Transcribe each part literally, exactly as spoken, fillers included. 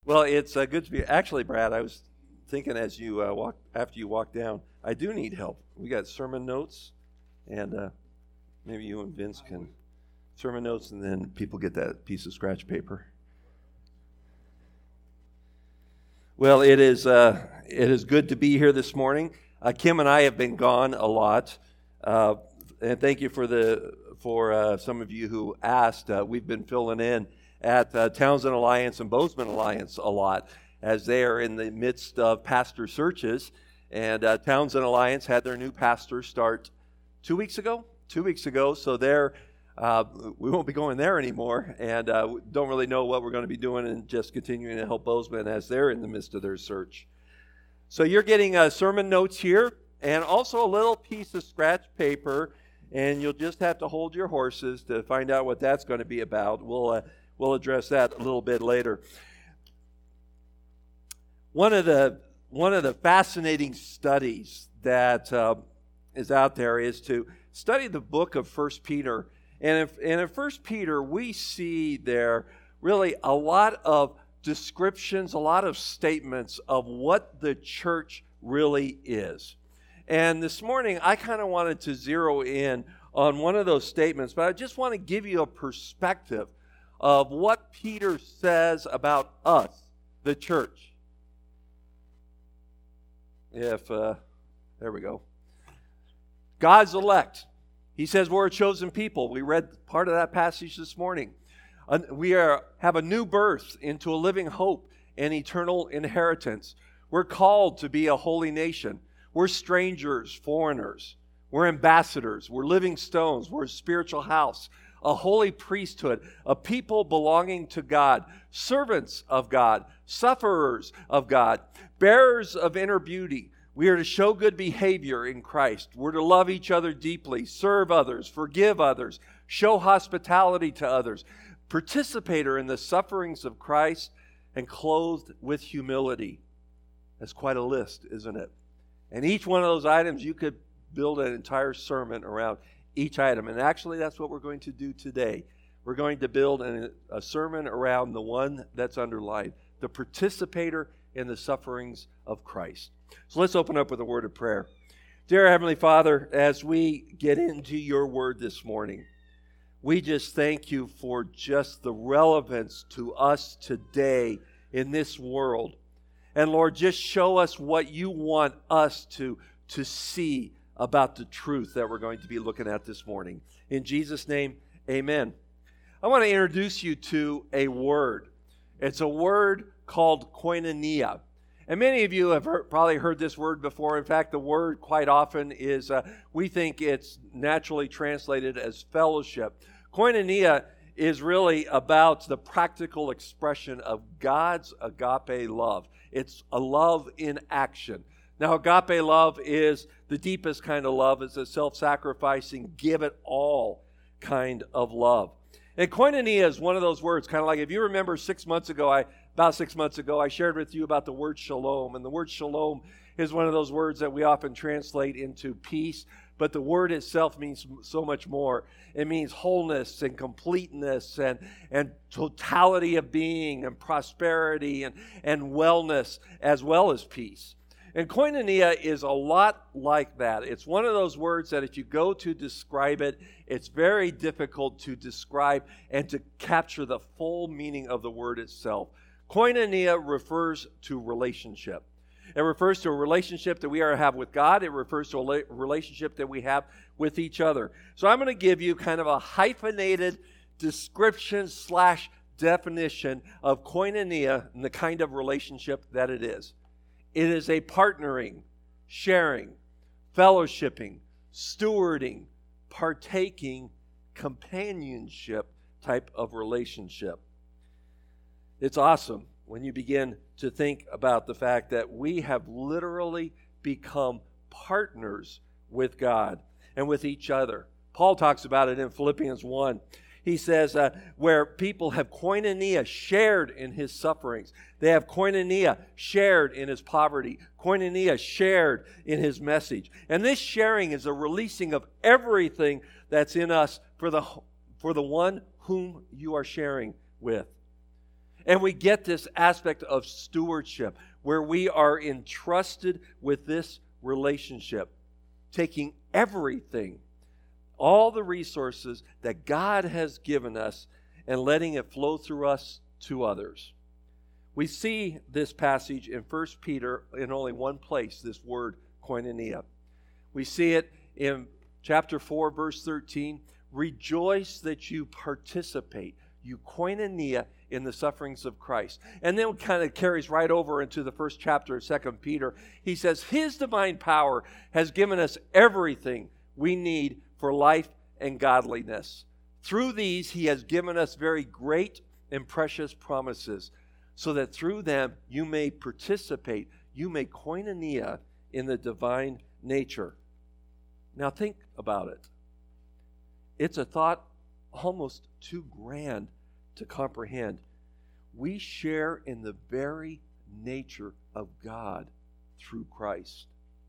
Well, it's uh, good to be. Actually, Brad, I was thinking as you uh, walk after you walk down, I do need help. We got sermon notes, and uh, maybe you and Vince can sermon notes, and then people get that piece of scratch paper. Well, it is uh, it is good to be here this morning. Uh, Kim and I have been gone a lot, uh, and thank you for the for uh, some of you who asked. Uh, we've been filling in at uh, Townsend Alliance and Bozeman Alliance a lot, as they are in the midst of pastor searches. And uh, Townsend Alliance had their new pastor start two weeks ago. Two weeks ago, so they're uh, we won't be going there anymore, and uh, don't really know what we're going to be doing, and just continuing to help Bozeman as they're in the midst of their search. So you're getting uh, sermon notes here, and also a little piece of scratch paper, and you'll just have to hold your horses to find out what that's going to be about. We'll uh, we'll address that a little bit later. One of the one of the fascinating studies that uh, is out there is to study the book of First Peter. And, if, and in First Peter, we see there really a lot of descriptions, a lot of statements of what the church really is. And this morning, I kind of wanted to zero in on one of those statements, but I just want to give you a perspective of what Peter says about us, the church. If, uh, there we go. God's elect. He says we're a chosen people. We read part of that passage this morning. We are have a new birth into a living hope and eternal inheritance. We're called to be a holy nation. We're strangers, foreigners. We're ambassadors. We're living stones. We're a spiritual house, a holy priesthood, a people belonging to God, servants of God, sufferers of God, bearers of inner beauty. We are to show good behavior in Christ. We're to love each other deeply, serve others, forgive others, show hospitality to others, participator in the sufferings of Christ, and clothed with humility. That's quite a list, isn't it? And each one of those items, you could build an entire sermon around each item. And actually, that's what we're going to do today. We're going to build an, a sermon around the one that's underlined, the participator in the sufferings of Christ. So let's open up with a word of prayer. Dear Heavenly Father, as we get into your word this morning, we just thank you for just the relevance to us today in this world. And Lord, just show us what you want us to, to see about the truth that we're going to be looking at this morning. In Jesus' name, amen. I want to introduce you to a word. It's a word called koinonia. And many of you have heard, probably heard this word before. In fact, the word quite often is, uh, we think it's naturally translated as fellowship. Koinonia is really about the practical expression of God's agape love. It's a love in action. Now, agape love is the deepest kind of love. It's a self-sacrificing, give it all kind of love. And koinonia is one of those words, kind of like if you remember six months ago, I about six months ago, I shared with you about the word shalom. And the word shalom is one of those words that we often translate into peace, but the word itself means so much more. It means wholeness and completeness and, and totality of being and prosperity and, and wellness as well as peace. And koinonia is a lot like that. It's one of those words that if you go to describe it, it's very difficult to describe and to capture the full meaning of the word itself. Koinonia refers to relationship. It refers to a relationship that we are to have with God. It refers to a relationship that we have with each other. So I'm going to give you kind of a hyphenated description slash definition of koinonia and the kind of relationship that it is. It is a partnering, sharing, fellowshipping, stewarding, partaking, companionship type of relationship. It's awesome when you begin to think about the fact that we have literally become partners with God and with each other. Paul talks about it in Philippians one. He says uh, where people have koinonia shared in his sufferings. They have koinonia shared in his poverty. Koinonia shared in his message. And this sharing is a releasing of everything that's in us for the, for the one whom you are sharing with. And we get this aspect of stewardship where we are entrusted with this relationship, taking everything, all the resources that God has given us, and letting it flow through us to others. We see this passage in First Peter in only one place, this word koinonia. We see it in chapter four, verse thirteen. Rejoice that you participate, you koinonia, in the sufferings of Christ. And then it kind of carries right over into the first chapter of Second Peter. He says, His divine power has given us everything we need for life and godliness. Through these, He has given us very great and precious promises, so that through them you may participate, you may koinonia in the divine nature. Now think about it. It's a thought almost too grand to comprehend. We share in the very nature of God through Christ.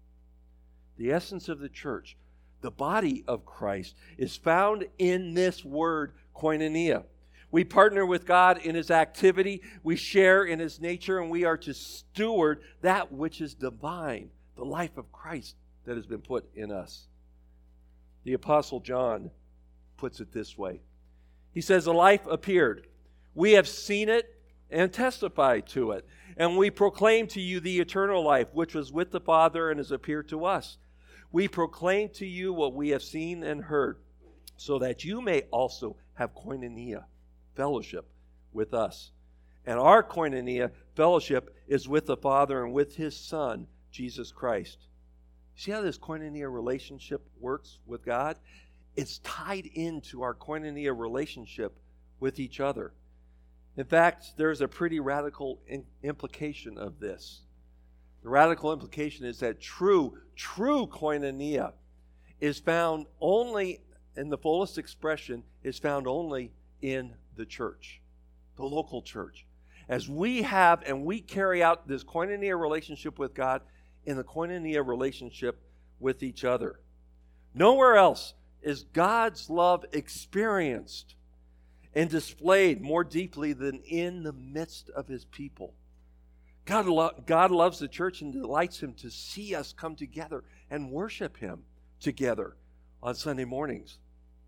The essence of the church, the body of Christ, is found in this word koinonia. We partner with God in His activity, we share in His nature, and we are to steward that which is divine, the life of Christ that has been put in us. The Apostle John puts it this way. He says, "The life appeared. We have seen it and testify to it. And we proclaim to you the eternal life, which was with the Father and has appeared to us. We proclaim to you what we have seen and heard, so that you may also have koinonia, fellowship with us. And our koinonia, fellowship, is with the Father and with His Son, Jesus Christ." See how this koinonia relationship works with God? It's tied into our koinonia relationship with each other. In fact, there's a pretty radical in- implication of this. The radical implication is that true, true koinonia is found only, in the fullest expression, is found only in the church, the local church. As we have and we carry out this koinonia relationship with God in the koinonia relationship with each other. Nowhere else is God's love experienced and displayed more deeply than in the midst of His people. God, lo- God loves the church and delights Him to see us come together and worship Him together on Sunday mornings.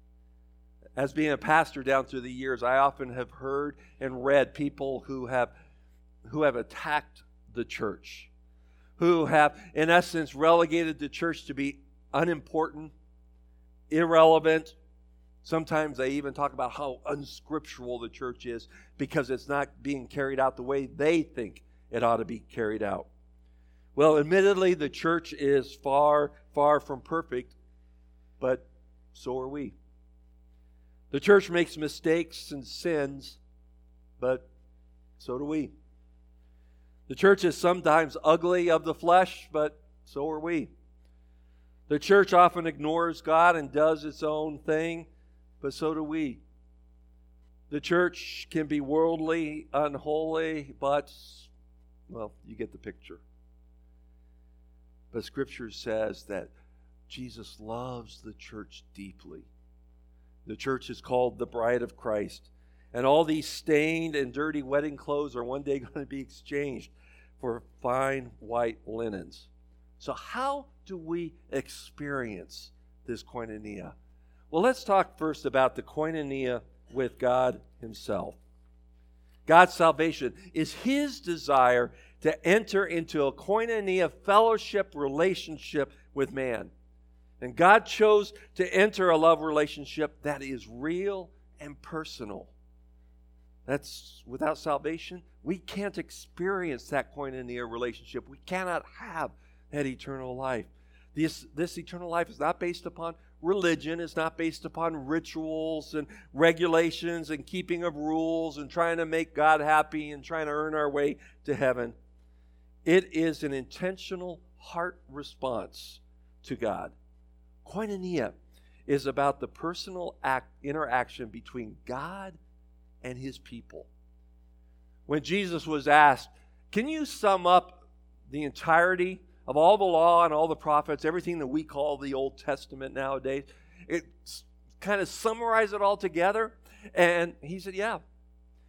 As being a pastor down through the years, I often have heard and read people who have, who have attacked the church, who have, in essence, relegated the church to be unimportant, irrelevant. Sometimes they even talk about how unscriptural the church is because it's not being carried out the way they think it ought to be carried out. Well, admittedly, the church is far, far from perfect, but so are we. The church makes mistakes and sins, but so do we. The church is sometimes ugly of the flesh, but so are we. The church often ignores God and does its own thing, but so do we. The church can be worldly, unholy, but, well, you get the picture. But Scripture says that Jesus loves the church deeply. The church is called the bride of Christ. And all these stained and dirty wedding clothes are one day going to be exchanged for fine white linens. So how do we experience this koinonia? Well, let's talk first about the koinonia with God Himself. God's salvation is His desire to enter into a koinonia fellowship relationship with man. And God chose to enter a love relationship that is real and personal. That's without salvation, we can't experience that koinonia relationship. We cannot have that eternal life. This, this eternal life is not based upon religion. It's not based upon rituals and regulations and keeping of rules and trying to make God happy and trying to earn our way to heaven. It is an intentional heart response to God. Koinonia is about the personal act, interaction between God and His people. When Jesus was asked, can you sum up the entirety of all the law and all the prophets, everything that we call the Old Testament nowadays, it kind of summarize it all together? And He said, yeah.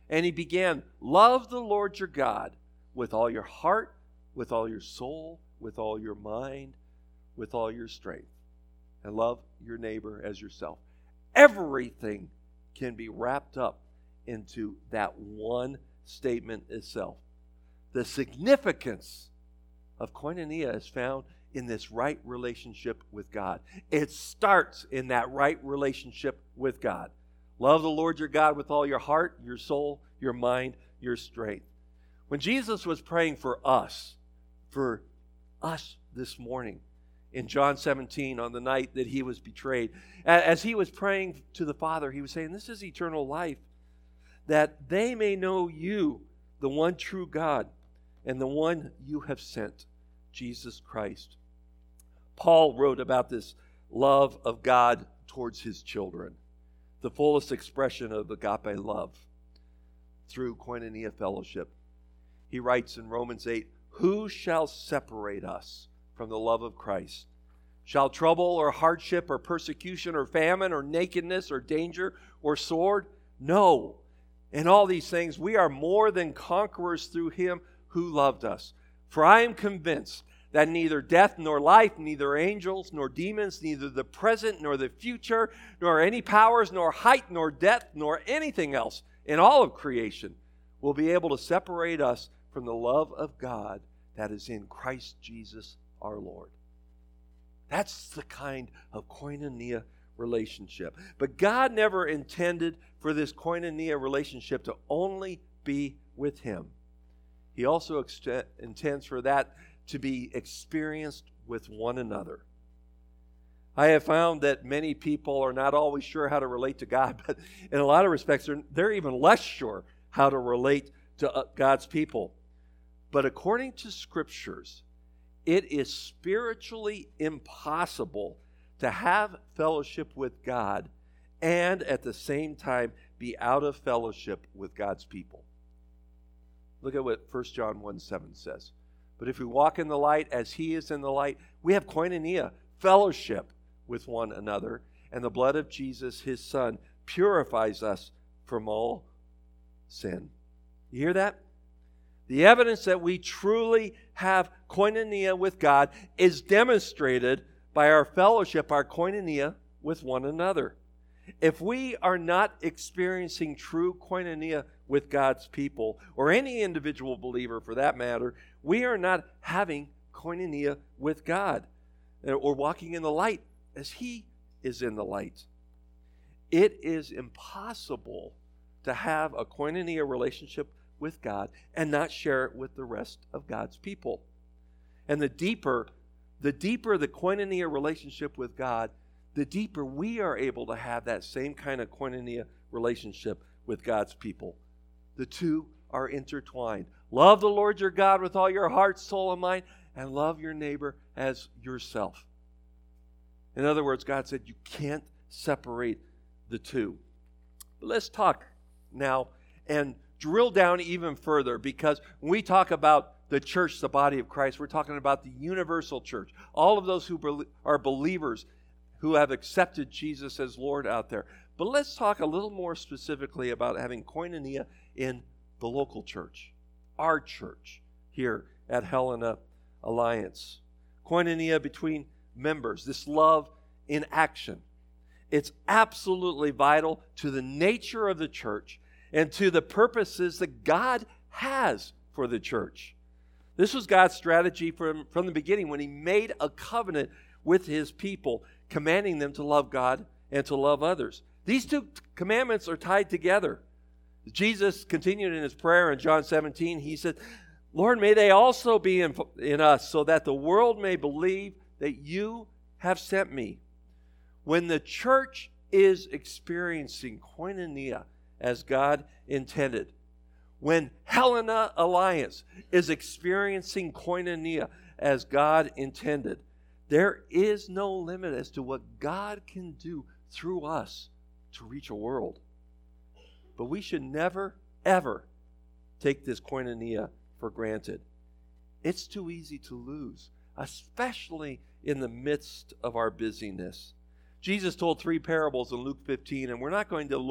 And he began, love the Lord your God with all your heart, with all your soul, with all your mind, with all your strength. And love your neighbor as yourself. Everything can be wrapped up into that one statement itself. The significance of koinonia is found in this right relationship with God. It starts in that right relationship with God. Love the Lord your God with all your heart, your soul, your mind, your strength. When Jesus was praying for us, for us this morning, in John seventeen, on the night that he was betrayed, as he was praying to the Father, he was saying, this is eternal life, that they may know you, the one true God, and the one you have sent, Jesus Christ. Paul wrote about this love of God towards his children, the fullest expression of agape love through koinonia fellowship. He writes in Romans eight, who shall separate us from the love of Christ? Shall trouble or hardship or persecution or famine or nakedness or danger or sword? No. In all these things we are more than conquerors through him who loved us. For I am convinced that neither death nor life, neither angels nor demons, neither the present nor the future, nor any powers, nor height, nor depth, nor anything else in all of creation will be able to separate us from the love of God that is in Christ Jesus our Lord. That's the kind of koinonia relationship. But God never intended for this koinonia relationship to only be with him. He also ex- intends for that to be experienced with one another. I have found that many people are not always sure how to relate to God, but in a lot of respects, they're, they're even less sure how to relate to uh, God's people. But according to Scriptures, it is spiritually impossible to have fellowship with God and at the same time be out of fellowship with God's people. Look at what First John one seven says. But if we walk in the light as he is in the light, we have koinonia, fellowship with one another, and the blood of Jesus, his Son, purifies us from all sin. You hear that? The evidence that we truly have koinonia with God is demonstrated by our fellowship, our koinonia with one another. If we are not experiencing true koinonia with God's people, or any individual believer for that matter, we are not having koinonia with God, or walking in the light as he is in the light. It is impossible to have a koinonia relationship with God and not share it with the rest of God's people. And the deeper, the deeper the koinonia relationship with God, the deeper we are able to have that same kind of koinonia relationship with God's people. The two are intertwined. Love the Lord your God with all your heart, soul, and mind, and love your neighbor as yourself. In other words, God said you can't separate the two. But let's talk now and drill down even further, because when we talk about the church, the body of Christ, we're talking about the universal church. All of those who are believers who have accepted Jesus as Lord out there. But let's talk a little more specifically about having koinonia in the local church, our church here at Helena Alliance. Koinonia between members, this love in action. It's absolutely vital to the nature of the church and to the purposes that God has for the church. This was God's strategy from, from the beginning when he made a covenant with his people, commanding them to love God and to love others. These two commandments are tied together. Jesus continued in his prayer in John seventeen. He said, Lord, may they also be in, in us, so that the world may believe that you have sent me. When the church is experiencing koinonia as God intended, when Helena Alliance is experiencing koinonia as God intended, there is no limit as to what God can do through us to reach a world. But we should never, ever take this koinonia for granted. It's too easy to lose, especially in the midst of our busyness. Jesus told three parables in Luke fifteen, and we're not going to look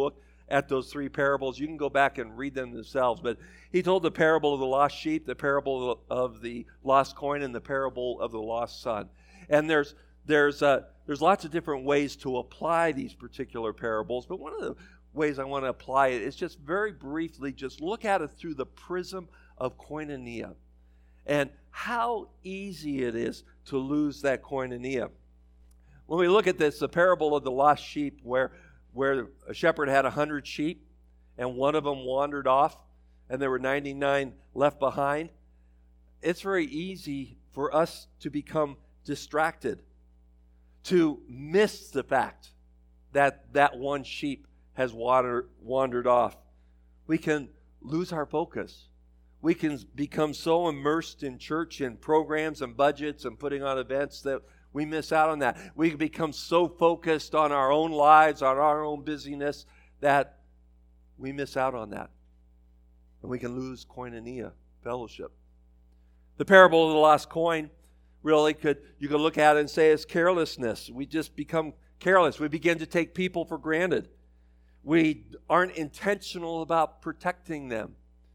at those three parables. You can go back and read them themselves. But he told the parable of the lost sheep, the parable of the lost coin, and the parable of the lost son. And there's there's uh, there's lots of different ways to apply these particular parables. But one of the ways I want to apply it is just very briefly, just look at it through the prism of koinonia and how easy it is to lose that koinonia. When we look at this, the parable of the lost sheep, where, where a shepherd had a hundred sheep and one of them wandered off and there were ninety-nine left behind, it's very easy for us to become distracted, to miss the fact that that one sheep has wander, wandered off. We can lose our focus. We can become so immersed in church and programs and budgets and putting on events that we miss out on that. We can become so focused on our own lives, on our own busyness, that we miss out on that. And we can lose koinonia, fellowship. The parable of the lost coin really could, you could look at it and say it's carelessness. We just become careless. We begin to take people for granted. We aren't intentional about protecting them.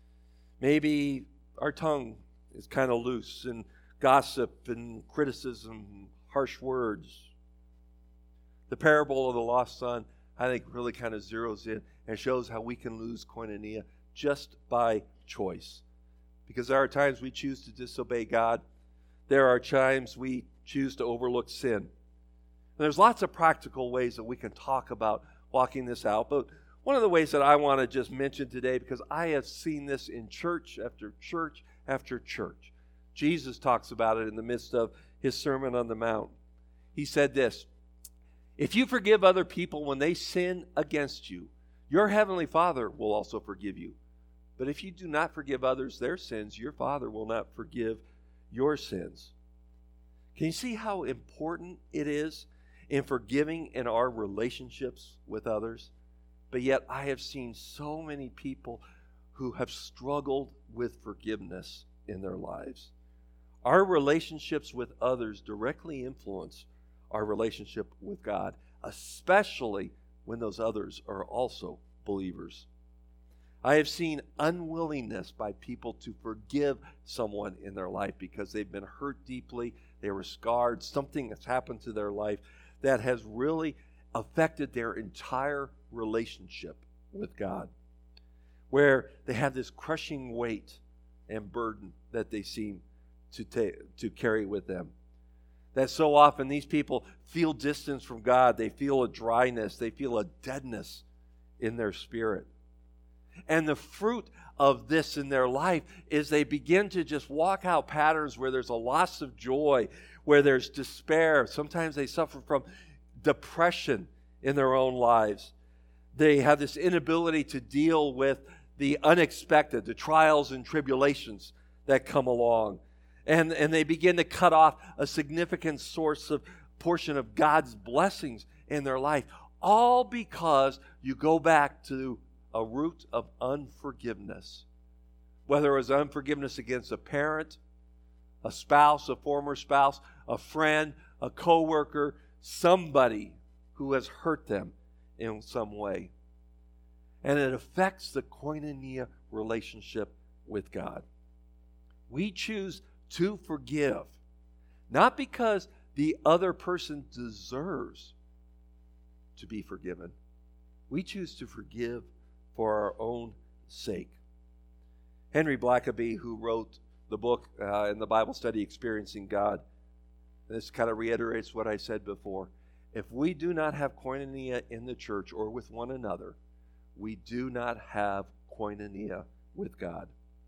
Maybe our tongue is kind of loose in gossip and criticism, harsh words. The parable of the lost son, I think, really kind of zeroes in and shows how we can lose koinonia just by choice. Because there are times we choose to disobey God. There are times we choose to overlook sin. And there's lots of practical ways that we can talk about walking this out. But one of the ways that I want to just mention today, because I have seen this in church after church after church. Jesus talks about it in the midst of his Sermon on the Mount. He said this, "If you forgive other people when they sin against you, your heavenly Father will also forgive you. But if you do not forgive others their sins, your Father will not forgive your sins." Can you see how important it is in forgiving in our relationships with others? But yet I have seen so many people who have struggled with forgiveness in their lives. Our relationships with others directly influence our relationship with God, especially when those others are also believers. I have seen unwillingness by people to forgive someone in their life because they've been hurt deeply, they were scarred, something has happened to their life that has really affected their entire relationship with God, where they have this crushing weight and burden that they seem to take, to carry with them. That so often these people feel distance from God, they feel a dryness, they feel a deadness in their spirit. And the fruit of this in their life is they begin to just walk out patterns where there's a loss of joy, where there's despair. Sometimes they suffer from depression in their own lives. They have this inability to deal with the unexpected, the trials and tribulations that come along. And, and they begin to cut off a significant source of portion of God's blessings in their life, all because you go back to a root of unforgiveness. Whether it was unforgiveness against a parent, a spouse, a former spouse, a friend, a coworker, somebody who has hurt them in some way. And it affects the koinonia relationship with God. We choose to forgive, not because the other person deserves to be forgiven. We choose to forgive for our own sake. Henry Blackaby, who wrote the book uh, in the Bible study, Experiencing God, this kind of reiterates what I said before. If we do not have koinonia in the church or with one another, we do not have koinonia with God.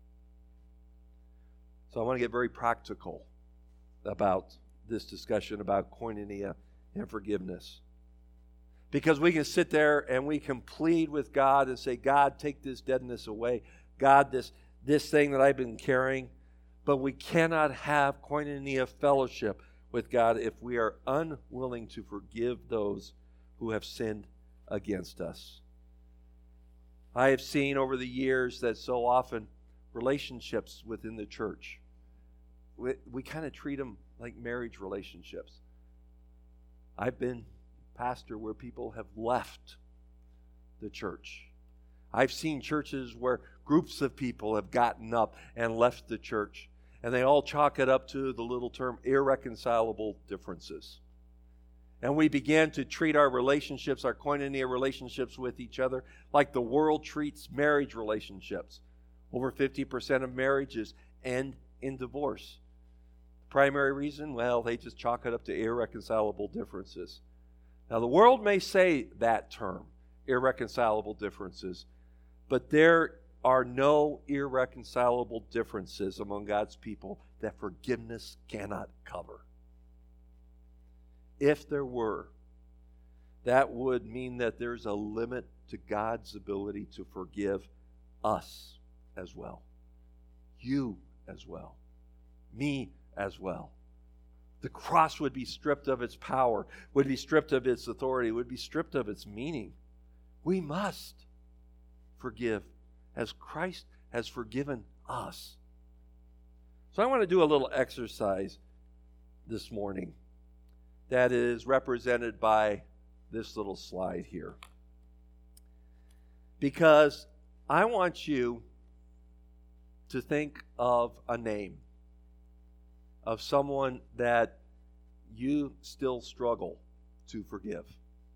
So I want to get very practical about this discussion about koinonia and forgiveness. Because we can sit there and we can plead with God and say, God, take this deadness away. God, this, this thing that I've been carrying. But we cannot have koinonia fellowship with God if we are unwilling to forgive those who have sinned against us. I have seen over the years that so often relationships within the church, we, we kind of treat them like marriage relationships. I've been pastor where people have left the church I've seen churches where groups of people have gotten up and left the church, and they all chalk it up to the little term irreconcilable differences. And we began to treat our relationships, our koinonia relationships with each other, like the world treats marriage relationships. Over fifty percent of marriages end in divorce. Primary reason? Well, they just chalk it up to irreconcilable differences. Now, the world may say that term, irreconcilable differences, but there are no irreconcilable differences among God's people that forgiveness cannot cover. If there were, that would mean that there's a limit to God's ability to forgive us as well, you as well, me as well. The cross would be stripped of its power, would be stripped of its authority, would be stripped of its meaning. We must forgive as Christ has forgiven us. So I want to do a little exercise this morning that is represented by this little slide here. Because I want you to think of a name of someone that you still struggle to forgive.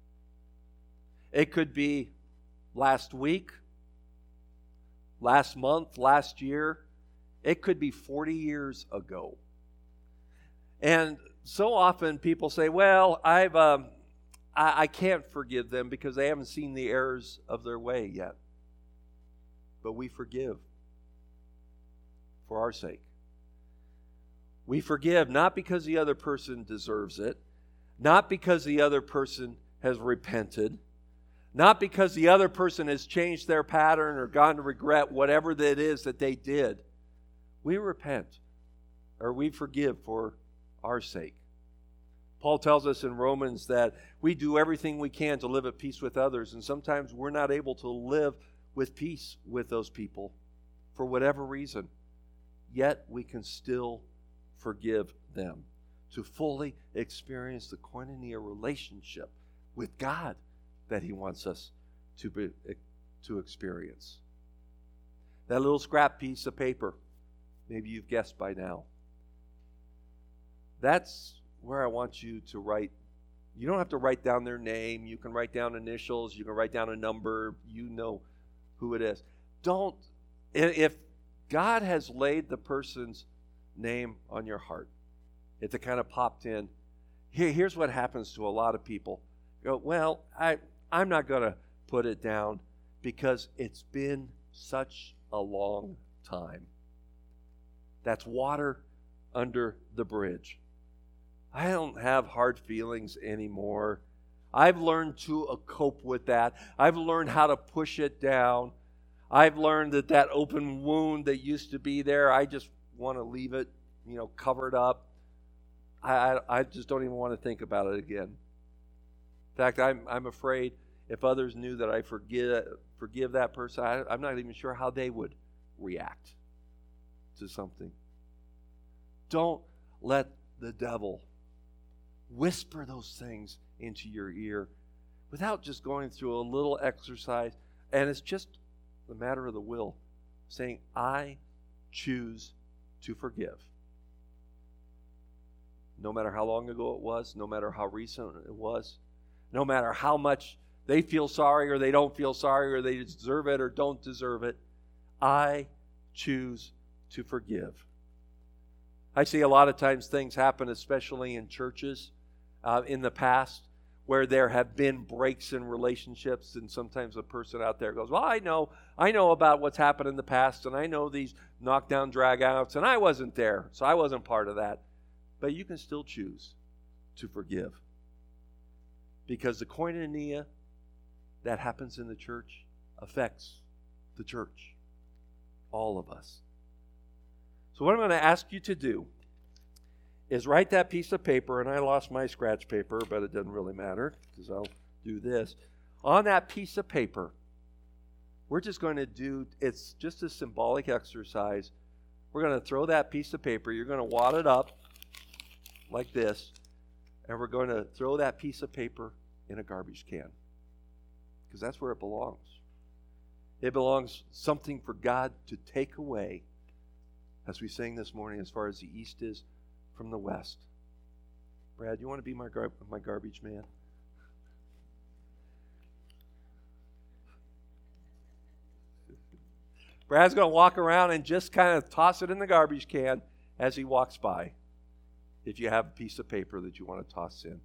It could be last week, last month, last year. It could be forty years ago. And so often people say, well, I've, um, I, I can't forgive them because they haven't seen the errors of their way yet. But we forgive for our sake. We forgive not because the other person deserves it, not because the other person has repented, not because the other person has changed their pattern or gone to regret whatever that is that they did. We repent, or we forgive for our sake. Paul tells us in Romans that we do everything we can to live at peace with others, and sometimes we're not able to live with peace with those people for whatever reason. Yet we can still forgive them to fully experience the koinonia relationship with God that He wants us to be, to experience. That little scrap piece of paper, maybe you've guessed by now. That's where I want you to write. You don't have to write down their name. You can write down initials. You can write down a number. You know who it is. Don't, if God has laid the person's name on your heart, if it kind of popped in, here, here's what happens to a lot of people. You go, well, I, I'm not going to put it down because it's been such a long time. That's water under the bridge. I don't have hard feelings anymore. I've learned to uh, cope with that. I've learned how to push it down. I've learned that that open wound that used to be there, I just want to leave it, you know, covered up. I, I, I just don't even want to think about it again. In fact, I'm I'm afraid if others knew that I forgive forgive that person, I, I'm not even sure how they would react to something. Don't let the devil whisper those things into your ear without just going through a little exercise. And it's just a matter of the will, saying, I choose to forgive. No matter how long ago it was, no matter how recent it was, no matter how much they feel sorry or they don't feel sorry or they deserve it or don't deserve it, I choose to forgive. I see a lot of times things happen, especially in churches, uh, in the past, where there have been breaks in relationships, and sometimes a person out there goes, well, I know, I know about what's happened in the past, and I know these knockdown drag-outs, and I wasn't there, so I wasn't part of that. But you can still choose to forgive. Because the koinonia that happens in the church affects the church, all of us. So what I'm going to ask you to do is write that piece of paper, and I lost my scratch paper, but it doesn't really matter because I'll do this. On that piece of paper, we're just going to do, it's just a symbolic exercise. We're going to throw that piece of paper, you're going to wad it up like this, and we're going to throw that piece of paper in a garbage can because that's where it belongs. It belongs something for God to take away, as we sang this morning, as far as the east is from the west. Brad, you want to be my gar- my garbage man? Brad's going to walk around and just kind of toss it in the garbage can as he walks by, if you have a piece of paper that you want to toss in.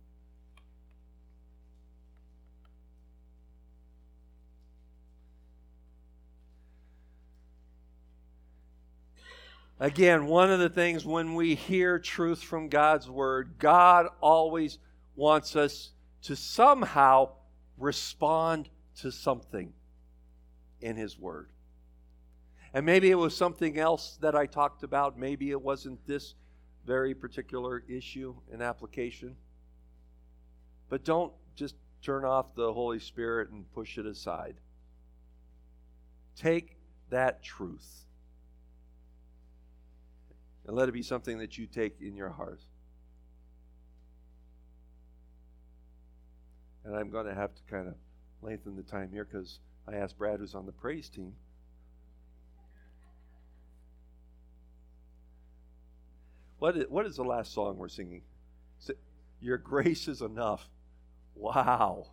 Again, one of the things when we hear truth from God's Word, God always wants us to somehow respond to something in His Word. And maybe it was something else that I talked about. Maybe it wasn't this very particular issue and application. But don't just turn off the Holy Spirit and push it aside. Take that truth and let it be something that you take in your heart. And I'm going to have to kind of lengthen the time here because I asked Brad, who's on the praise team. What is, what is the last song we're singing? Your grace is enough. Wow.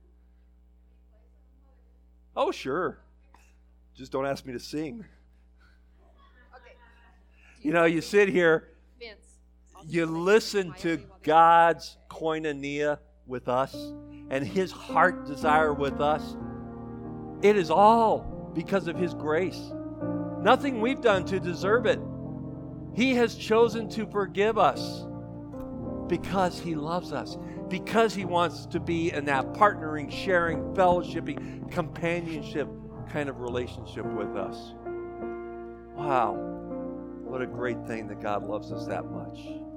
Oh, sure. Just don't ask me to sing. Okay. You know, you sit here, Vince, you listen to God's koinonia with us and His heart desire with us. It is all because of His grace. Nothing we've done to deserve it. He has chosen to forgive us because He loves us, because He wants to be in that partnering, sharing, fellowshipping, companionship kind of relationship with us. Wow, what a great thing that God loves us that much.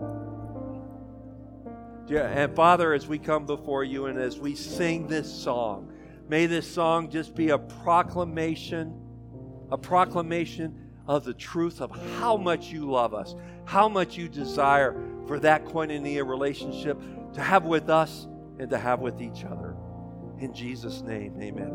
Yeah, and Father, as we come before You and as we sing this song, may this song just be a proclamation, a proclamation of the truth of how much You love us, how much You desire for that koinonia relationship to have with us and to have with each other. In Jesus' name, amen.